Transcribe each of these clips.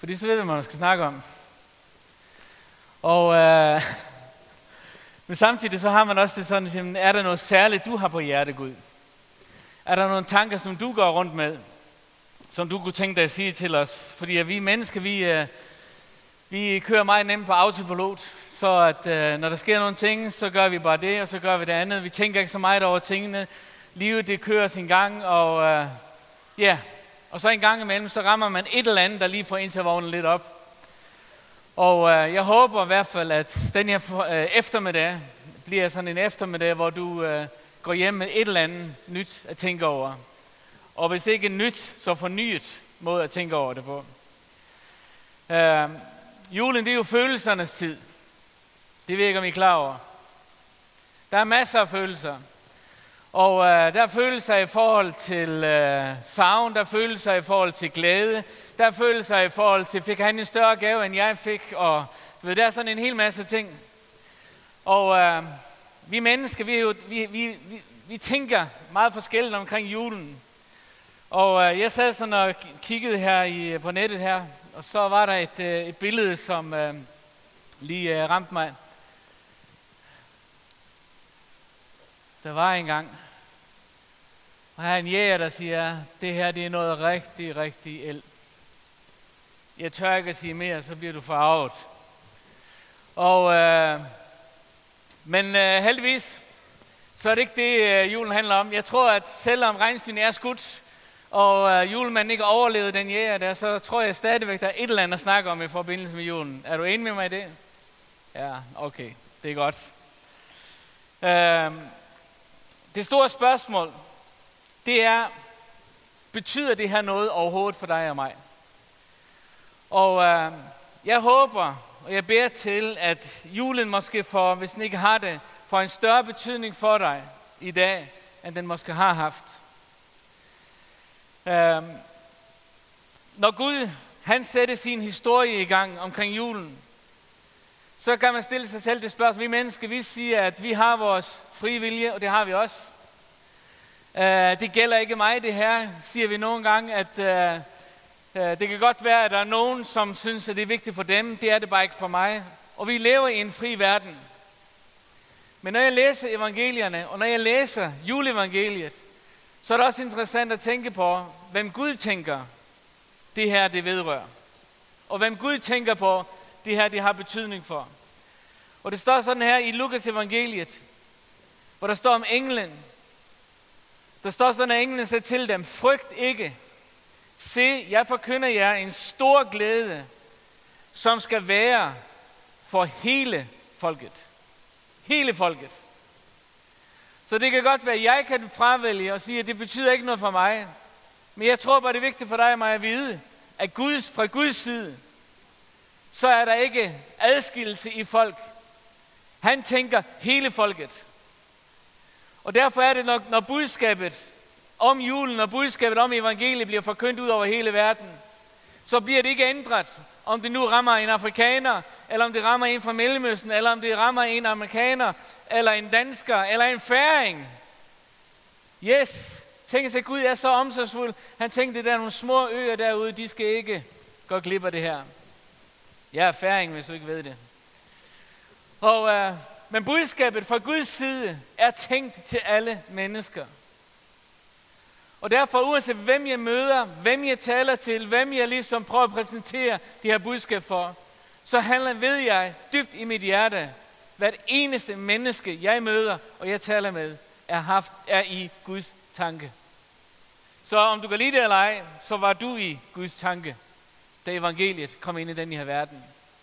Fordi så ved man, hvad man skal snakke om. Og men samtidig så har man også det sådan, er der noget særligt, du har på hjerte, Gud? Er der nogle tanker, som du går rundt med, som du kunne tænke dig at sige til os? Fordi vi mennesker, vi kører meget nemt på autopilot, så at når der sker nogle ting, så gør vi bare det, og så gør vi det andet. Vi tænker ikke så meget over tingene. Livet, det kører sin gang, og og så en gang imellem, så rammer man et eller andet, der lige får intervognen lidt op. Og jeg håber i hvert fald, at den her eftermiddag bliver sådan en eftermiddag, hvor du går hjem med et eller andet nyt at tænke over. Og hvis ikke nyt, så fornyet måde at tænke over det på. Julen, det er jo følelsernes tid. Det ved jeg ikke, om I er klar over. Der er masser af følelser. Og der er følelser i forhold til savn, der er følelser i forhold til glæde, der er følelser i forhold til, fik han en større gave, end jeg fik, og der er sådan en hel masse ting. Og vi mennesker, vi tænker meget forskelligt omkring julen. Og jeg sad sådan og kiggede her på nettet her, og så var der et billede, som lige ramte mig. Der var engang, og her er en jæger, der siger, det her det er noget rigtig, rigtig eld. Jeg tør ikke at sige mere, så bliver du forarvet. Og, men heldigvis, så er det ikke det, julen handler om. Jeg tror, at selvom regnsynet er skudt, og julemanden ikke overlevede den jæger der, så tror jeg stadigvæk, der er et eller andet at snakke om i forbindelse med julen. Er du enig med mig i det? Ja, okay. Det er godt. Det store spørgsmål, det er, betyder det her noget overhovedet for dig og mig? Og jeg håber, og jeg beder til, at julen måske får, hvis den ikke har det, får en større betydning for dig i dag, end den måske har haft. Når Gud, han sætter sin historie i gang omkring julen, så kan man stille sig selv det spørgsmål. Vi mennesker, vi siger, at vi har vores frie vilje, og det har vi også. Det gælder ikke mig, det her, siger vi nogle gange, at det kan godt være, at der er nogen, som synes, at det er vigtigt for dem. Det er det bare ikke for mig. Og vi lever i en fri verden. Men når jeg læser evangelierne, og når jeg læser juleevangeliet, så er det også interessant at tænke på, hvem Gud tænker, det her det vedrører. Og hvem Gud tænker på, det her det har betydning for. Og det står sådan her i Lukas evangeliet, hvor der står om englen. Der står sådan, at englen siger til dem, frygt ikke. Se, jeg forkynder jer en stor glæde, som skal være for hele folket. Hele folket. Så det kan godt være, at jeg kan fravælge og sige, at det betyder ikke noget for mig. Men jeg tror bare, det er vigtigt for dig og mig at vide, at fra Guds side, så er der ikke adskillelse i folk. Han tænker hele folket. Og derfor er det, når budskabet om julen og budskabet om evangeliet bliver forkyndt ud over hele verden, så bliver det ikke ændret, om det nu rammer en afrikaner, eller om det rammer en fra Mellemøsten, eller om det rammer en amerikaner, eller en dansker, eller en færing. Yes, tænk sig, Gud er så omsorgsfuld. Han tænkte, der er nogle små øer derude, de skal ikke gå glip af det her. Jeg er færing, hvis du ikke ved det. Men budskabet fra Guds side er tænkt til alle mennesker. Og derfor, uanset hvem jeg møder, hvem jeg taler til, hvem jeg ligesom prøver at præsentere det her budskab for, så ved jeg dybt i mit hjerte, hvert eneste menneske, jeg møder og jeg taler med, er i Guds tanke. Så om du kan lide det eller ej, så var du i Guds tanke, da evangeliet kom ind i den her verden.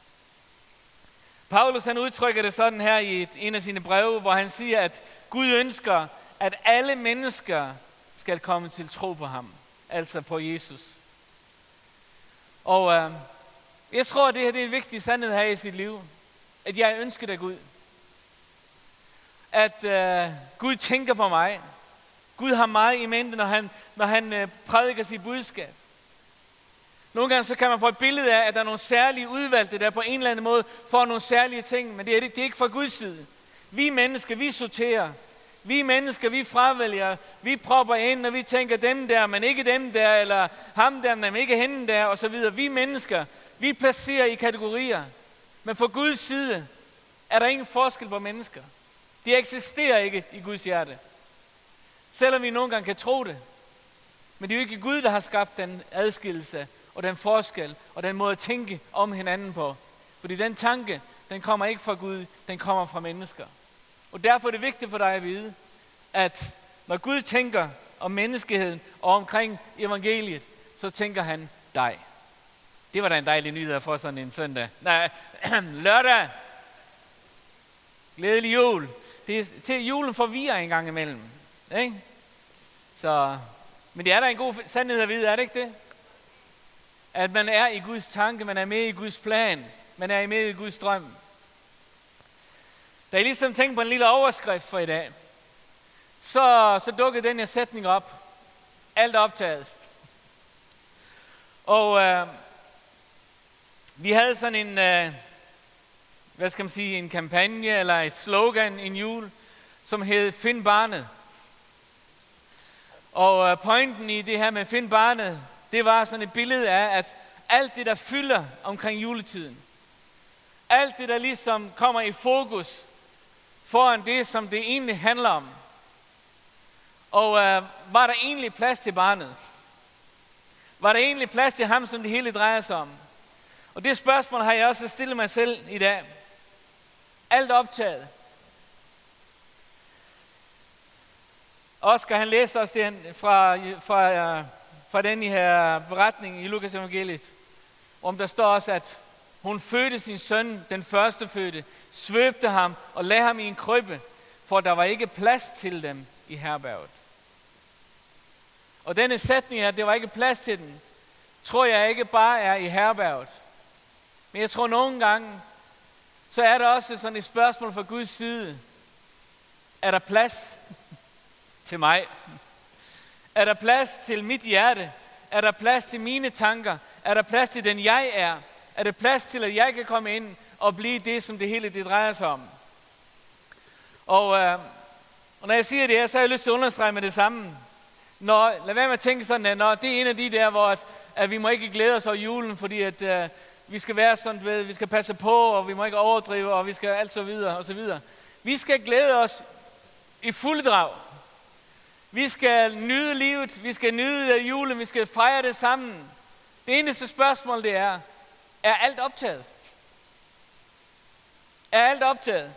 Paulus han udtrykker det sådan her i en af sine breve, hvor han siger, at Gud ønsker, at alle mennesker skal komme til tro på ham, altså på Jesus. Og jeg tror, at det her det er en vigtig sandhed her i sit liv, at jeg ønsker dig Gud. At Gud tænker på mig. Gud har meget i mente, når han prædiker sit budskab. Nogle gange så kan man få et billede af, at der er nogle særlige udvalgte, der på en eller anden måde får nogle særlige ting, men det er ikke fra Guds side. Vi mennesker, vi sorterer. Vi mennesker, vi fravælger, vi propper ind, og vi tænker dem der, men ikke dem der, eller ham der, men ikke hende der, og så videre. Vi mennesker, vi placerer i kategorier. Men fra Guds side er der ingen forskel på mennesker. De eksisterer ikke i Guds hjerte. Selvom vi nogle gange kan tro det. Men det er jo ikke Gud, der har skabt den adskillelse, og den forskel, og den måde at tænke om hinanden på. Fordi den tanke, den kommer ikke fra Gud, den kommer fra mennesker. Og derfor er det vigtigt for dig at vide, at når Gud tænker om menneskeheden og omkring evangeliet, så tænker han dig. Det var da en dejlig nyhed for sådan en søndag. Nej, lørdag. Glædelig jul. Det er til julen forvirrer en gang imellem. Ikke? Så, men det er da en god sandhed at vide, er det ikke det? At man er i Guds tanke, man er med i Guds plan, man er med i Guds drøm. Da jeg ligesom tænkte på en lille overskrift for i dag, så dukkede den her sætning op. Alt optaget. Og vi havde sådan en, en kampagne eller et slogan en jul, som hed Find barnet. Og pointen i det her med Find barnet, det var sådan et billede af, at alt det, der fylder omkring juletiden, alt det, der ligesom kommer i fokus foran det, som det egentlig handler om. Og var der egentlig plads til barnet? Var der egentlig plads til ham, som det hele drejer sig om? Og det spørgsmål har jeg også stillet mig selv i dag. Alt optaget. Oscar, han læste også det fra den her beretning i Lukas evangeliet, om der står også, at hun fødte sin søn, den førstefødte, svøbte ham og lagde ham i en krybbe, for der var ikke plads til dem i herberget. Og denne sætning, at det var ikke plads til den, tror jeg ikke bare er i herberget. Men jeg tror nogle gange, så er der også sådan et spørgsmål fra Guds side. Er der plads til mig? Er der plads til mit hjerte? Er der plads til mine tanker? Er der plads til den jeg er? Er der plads til, at jeg kan komme ind og blive det, som det hele det drejer sig om? Og når jeg siger det her, så har jeg lyst til at understrege med det samme. Lad være med at tænke sådan, at det er en af de der, hvor at vi må ikke glæde os over julen, fordi at vi skal være sådan, vi skal passe på, og vi må ikke overdrive, og vi skal alt så videre, og så videre. Vi skal glæde os i fuld drag. Vi skal nyde livet, vi skal nyde julen, vi skal fejre det sammen. Det eneste spørgsmål, det er alt optaget? Er alt optaget?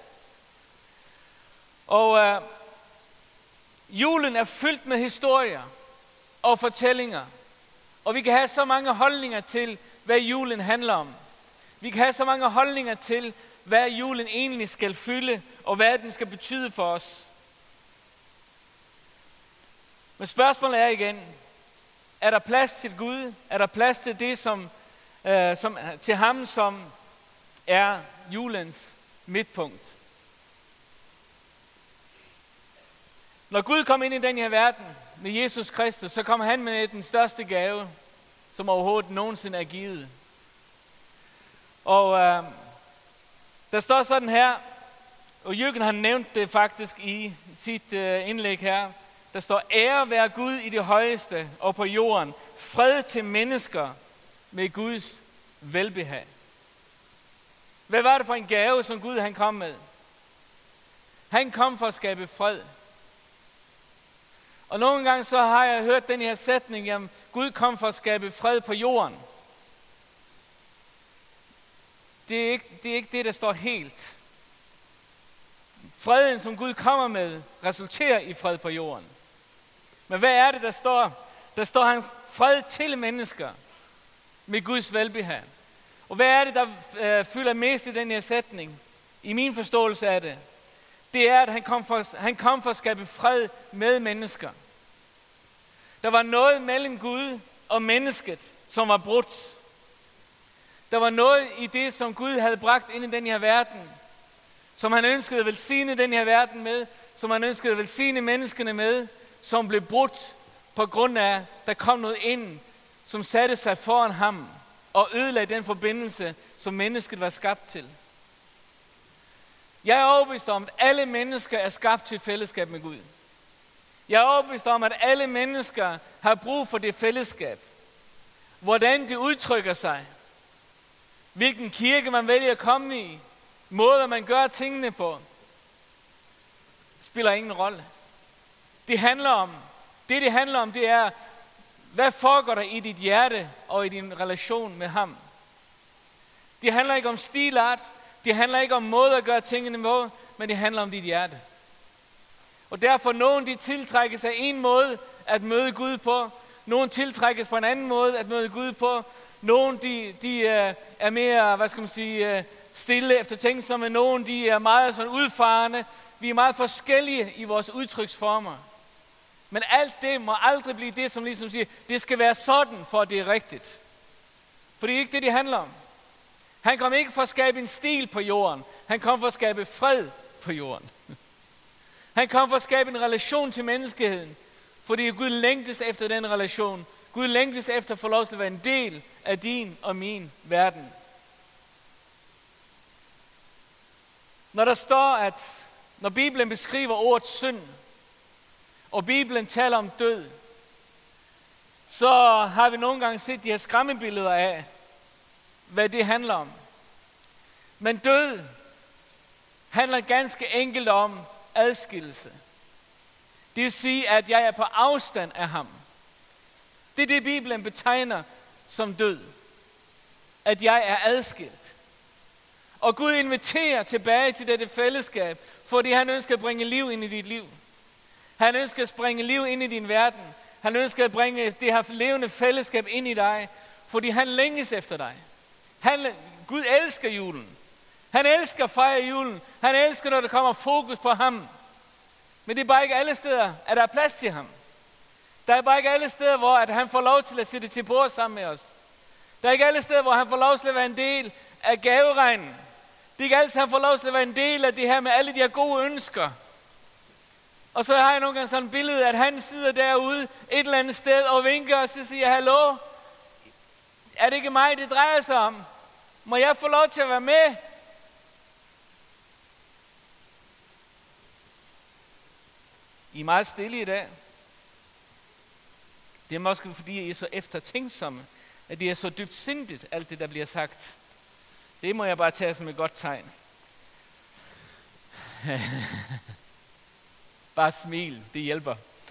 Og julen er fyldt med historier og fortællinger. Og vi kan have så mange holdninger til, hvad julen handler om. Vi kan have så mange holdninger til, hvad julen egentlig skal fylde, og hvad den skal betyde for os. Men spørgsmålet er igen, er der plads til Gud? Er der plads til det, til ham, som er julens midtpunkt? Når Gud kom ind i den her verden med Jesus Kristus, så kom han med den største gave, som overhovedet nogensinde er givet. Og der står sådan her, og Jürgen har nævnt det faktisk i sit indlæg her. Der står, ære være Gud i det højeste og på jorden, fred til mennesker med Guds velbehag. Hvad var det for en gave, som Gud han kom med? Han kom for at skabe fred. Og nogle gange så har jeg hørt den her sætning, jamen Gud kom for at skabe fred på jorden. Det er ikke det, der står helt. Freden, som Gud kommer med, resulterer i fred på jorden. Men hvad er det, der står? Der står hans fred til mennesker med Guds velbehag. Og hvad er det, der fylder mest i den her sætning? I min forståelse af det. Det er, at han kom for at skabe fred med mennesker. Der var noget mellem Gud og mennesket, som var brudt. Der var noget i det, som Gud havde bragt ind i den her verden, som han ønskede at velsigne den her verden med, som han ønskede at velsigne menneskene med, som blev brudt på grund af, der kom noget ind, som satte sig foran ham og ødelagde den forbindelse, som mennesket var skabt til. Jeg er overbevist om, at alle mennesker er skabt til fællesskab med Gud. Jeg er overbevist om, at alle mennesker har brug for det fællesskab. Hvordan det udtrykker sig, hvilken kirke man vælger at komme i, måder man gør tingene på, spiller ingen rolle. Det handler om, det er, hvad foregår der i dit hjerte og i din relation med ham. Det handler ikke om stilart, det handler ikke om måde at gøre tingene på, men det handler om dit hjerte. Og derfor nogen de tiltrækkes af en måde at møde Gud på, nogen tiltrækkes på en anden måde at møde Gud på, nogen de er mere, stille eftertænksomme, nogen de er meget sådan udfarende. Vi er meget forskellige i vores udtryksformer. Men alt det må aldrig blive det, som ligesom siger, det skal være sådan, for at det er rigtigt. For det er ikke det handler om. Han kom ikke for at skabe en stil på jorden. Han kom for at skabe fred på jorden. Han kom for at skabe en relation til menneskeheden. Fordi Gud længtes efter den relation. Gud længtes efter at få lov til at være en del af din og min verden. Når der står, at når Bibelen beskriver ordet synd, og Bibelen taler om død, så har vi nogle gange set de her skræmmebilleder af, hvad det handler om. Men død handler ganske enkelt om adskillelse. Det vil sige, at jeg er på afstand af ham. Det er det, Bibelen betegner som død. At jeg er adskilt. Og Gud inviterer tilbage til dette fællesskab, fordi han ønsker at bringe liv ind i dit liv. Han ønsker at bringe liv ind i din verden. Han ønsker at bringe det her levende fællesskab ind i dig, fordi han længes efter dig. Gud elsker julen. Han elsker at fejre julen. Han elsker, når der kommer fokus på ham. Men det er bare ikke alle steder, at der er plads til ham. Der er bare ikke alle steder, hvor at han får lov til at sætte til bord sammen med os. Der er ikke alle steder, hvor han får lov til at være en del af gaveregnen. Det er ikke altid, han får lov til at være en del af det her med alle de her gode ønsker. Og så har jeg nogle gange sådan et billede, at han sidder derude et eller andet sted og vinker, og så siger, hallo, er det ikke mig, det drejer sig om? Må jeg få lov til at være med? I er meget stille i dag. Det er måske fordi, I er så eftertænksomme, at det er så dybt sindigt, alt det, der bliver sagt. Det må jeg bare tage som et godt tegn. Bare smil, det hjælper.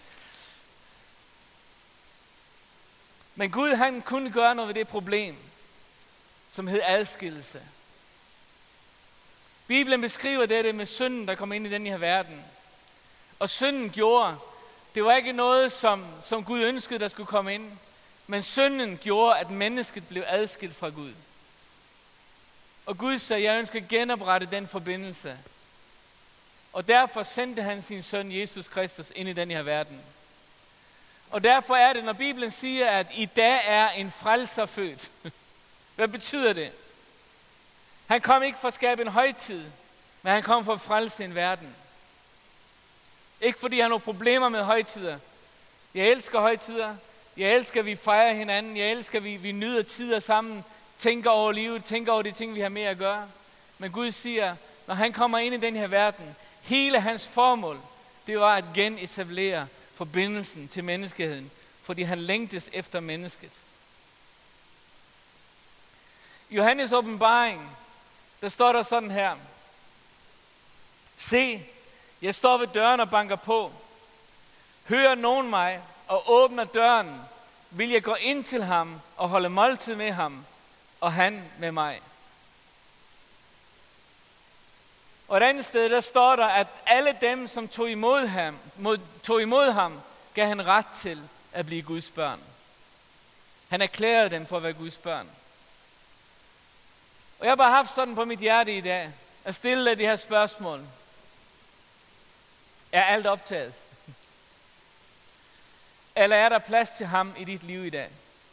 Men Gud, han kunne gøre noget ved det problem, som hed adskillelse. Bibelen beskriver dette med synden, der kom ind i den her verden. Og synden gjorde, det var ikke noget, som Gud ønskede, der skulle komme ind. Men synden gjorde, at mennesket blev adskilt fra Gud. Og Gud sagde, jeg ønsker at genoprette den forbindelse. Og derfor sendte han sin søn, Jesus Kristus, ind i den her verden. Og derfor er det, når Bibelen siger, at i dag er en frelser født. Hvad betyder det? Han kom ikke for at skabe en højtid, men han kom for at frelse en verden. Ikke fordi han har nogle problemer med højtider. Jeg elsker højtider. Jeg elsker, at vi fejrer hinanden. Jeg elsker, at vi nyder tider sammen. Tænker over livet. Tænker over de ting, vi har med at gøre. Men Gud siger, når han kommer ind i den her verden, hele hans formål, det var at genetablere forbindelsen til menneskeheden. Fordi han længtes efter mennesket. I Johannes åbenbaring, der står der sådan her. Se, jeg står ved døren og banker på. Hører nogen mig og åbner døren, vil jeg gå ind til ham og holde måltid med ham, og han med mig. Og et andet sted, der står der, at alle dem, som tog imod ham, gav han ret til at blive Guds børn. Han erklærede dem for at være Guds børn. Og jeg har bare haft sådan på mit hjerte i dag, at stille dig de her spørgsmål. Er alt optaget? Eller er der plads til ham i dit liv i dag?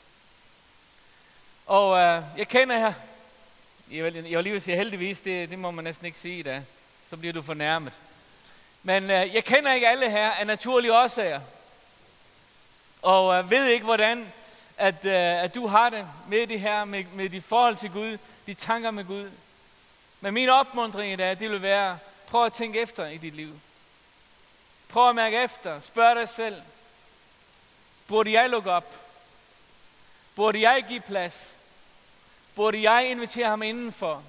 Og jeg kender her, jeg vil lige sige heldigvis, det må man næsten ikke sige i dag, så bliver du fornærmet. Men jeg kender ikke alle her af naturlige årsager. Og ved ikke, hvordan at du har det med det her, med dit forhold til Gud, de tanker med Gud. Men min opmuntring i dag, det vil være Prøv at tænke efter i dit liv. Prøv at mærke efter. Spørg dig selv. Burde jeg lukke op? Burde jeg give plads? Burde jeg invitere ham indenfor?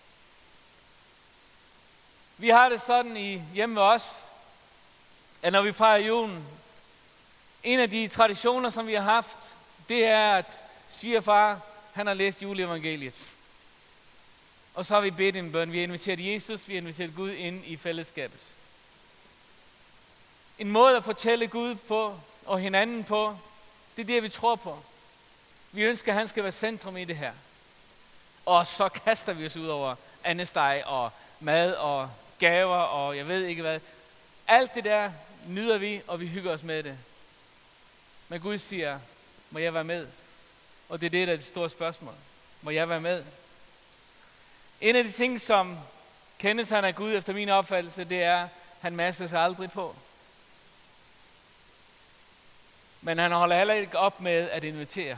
Vi har det sådan hjemme ved os, at når vi fejrer julen, en af de traditioner, som vi har haft, det er, at svigerfar, han har læst juleevangeliet. Og så har vi bedt en bøn. Vi har inviteret Jesus, vi har inviteret Gud ind i fællesskabet. En måde at fortælle Gud på, og hinanden på, det er det, vi tror på. Vi ønsker, at han skal være centrum i det her. Og så kaster vi os ud over andesteg og mad og gaver og jeg ved ikke hvad. Alt det der nyder vi, og vi hygger os med det. Men Gud siger, må jeg være med? Og det er det, der er det store spørgsmål. Må jeg være med? En af de ting, som kendetegner Gud efter min opfattelse, det er, at han masser sig aldrig på. Men han holder heller ikke op med at invitere.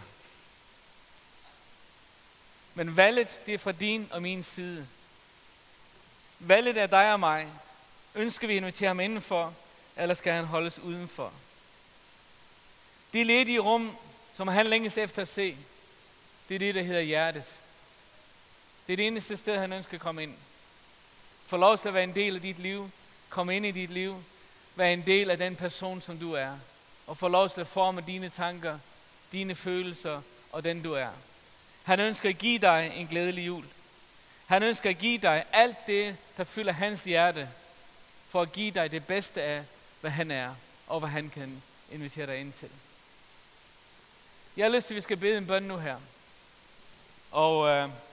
Men valget, det er fra din og min side. Valget er dig og mig. Ønsker vi at invitere ham indenfor, eller skal han holdes udenfor? Det ledige rum, som han længes efter at se, det er det, der hedder hjertet. Det er det eneste sted, han ønsker at komme ind. Få lov til at være en del af dit liv. Kom ind i dit liv. Vær en del af den person, som du er. Og få lov til at forme dine tanker, dine følelser og den du er. Han ønsker at give dig en glædelig jul. Han ønsker at give dig alt det, der fylder hans hjerte. For at give dig det bedste af, hvad han er, og hvad han kan invitere dig ind til. Jeg har lyst til, at vi skal bede en bøn nu her. Og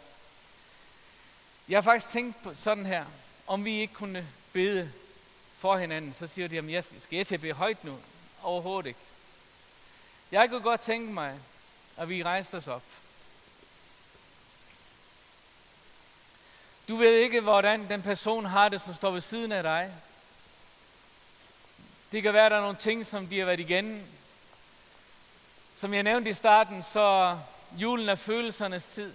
jeg har faktisk tænkt på sådan her, om vi ikke kunne bede for hinanden. Så siger de, jamen skal jeg til at bede højt nu? Overhovedet ikke. Jeg kunne godt tænke mig, at vi rejste os op. Du ved ikke, hvordan den person har det, som står ved siden af dig. Det kan være, at der er nogle ting, som de har været igennem. Som jeg nævnte i starten, så julen er følelsernes tid.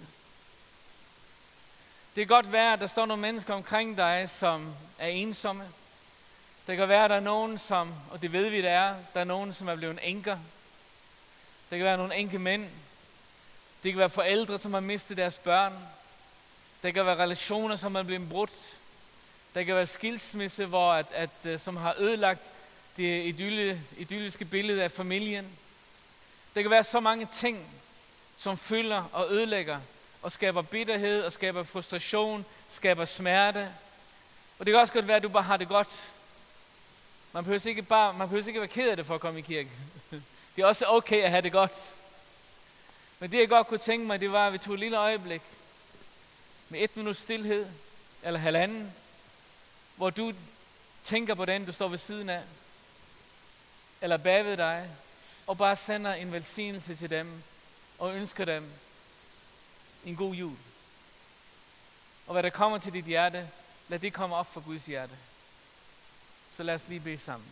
Det kan godt være, at der står nogle mennesker omkring dig, som er ensomme. Det kan være, at der er nogen, som, og det ved vi, der er nogen, som er blevet enker. Det kan være nogle enke mænd. Det kan være forældre, som har mistet deres børn. Der kan være relationer, som er blevet brudt. Der kan være skilsmisse, som har ødelagt det idylliske billede af familien. Der kan være så mange ting, som fylder og ødelægger, og skaber bitterhed, og skaber frustration, skaber smerte. Og det kan også godt være, at du bare har det godt. Man behøver ikke være ked af det for at komme i kirke. Det er også okay at have det godt. Men det jeg godt kunne tænke mig, det var, at vi tog et lille øjeblik med 1 minut stilhed, eller halvanden, hvor du tænker på den, du står ved siden af, eller bagved dig, og bare sender en velsignelse til dem, og ønsker dem en god jul. Og hvad der kommer til dit hjerte, lad det komme op for Guds hjerte. Så lad os lige bede sammen.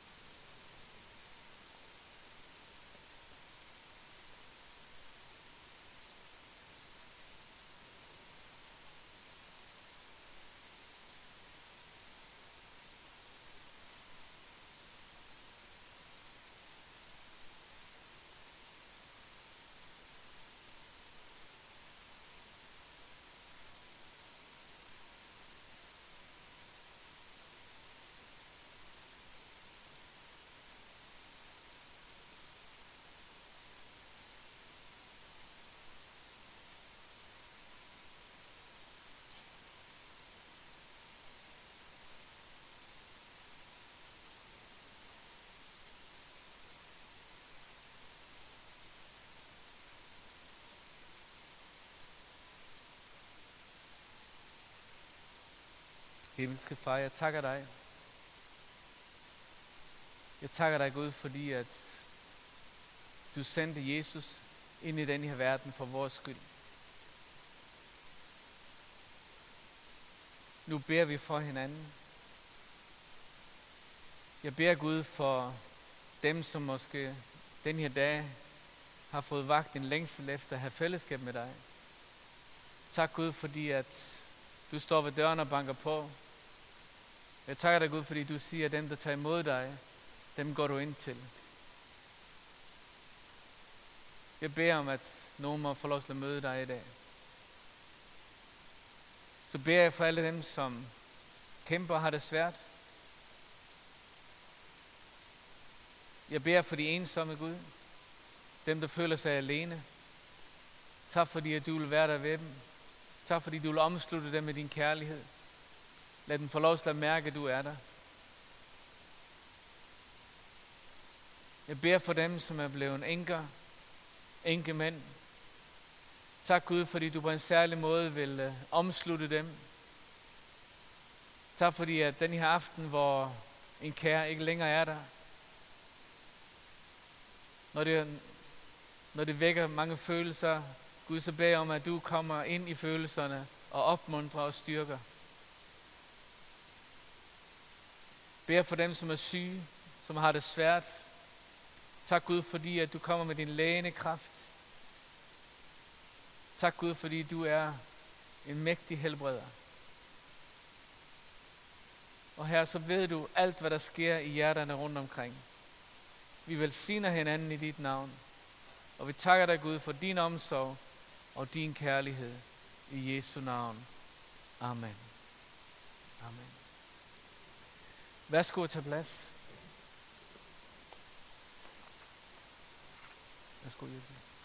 Himmelske Far, jeg takker dig. Jeg takker dig, Gud, fordi at du sendte Jesus ind i den her verden for vores skyld. Nu beder vi for hinanden. Jeg beder Gud for dem, som måske den her dag har fået vagt en længsel efter at have fællesskab med dig. Tak Gud, fordi at du står ved døren og banker på. Jeg takker dig, Gud, fordi du siger, at dem, der tager imod dig, dem går du ind til. Jeg beder om, at nogen må få lov til at møde dig i dag. Så beder jeg for alle dem, som kæmper og har det svært. Jeg beder for de ensomme, Gud. Dem, der føler sig alene. Tak fordi, at du vil være der ved dem. Tak fordi, du vil omslutte dem med din kærlighed. Lad dem få lov til at mærke, at du er der. Jeg beder for dem, som er blevet enkemænd. Tak Gud, fordi du på en særlig måde vil omslutte dem. Tak fordi, at den her aften, hvor en kær ikke længere er der, når det vækker mange følelser, Gud, så beder jeg om, at du kommer ind i følelserne og opmuntrer og styrker. Beder for dem, som er syge, som har det svært. Tak Gud, fordi at du kommer med din lægende kraft. Tak Gud, fordi du er en mægtig helbreder. Og her så ved du alt, hvad der sker i hjerterne rundt omkring. Vi velsigner hinanden i dit navn. Og vi takker dig, Gud, for din omsorg og din kærlighed. I Jesu navn. Amen. Amen. Værsgo at tage plads. Værsgo, Jesu.